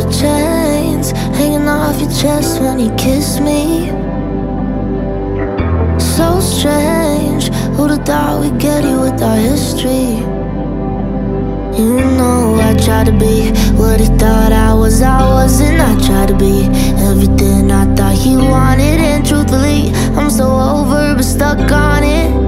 chains hanging off your chest when you kiss me. So strange, who'd have thought we'd get here with our history? You know I tried to be what he thought I wasn't. I tried to be everything I thought he wanted, and truthfully, I'm so over but stuck on it.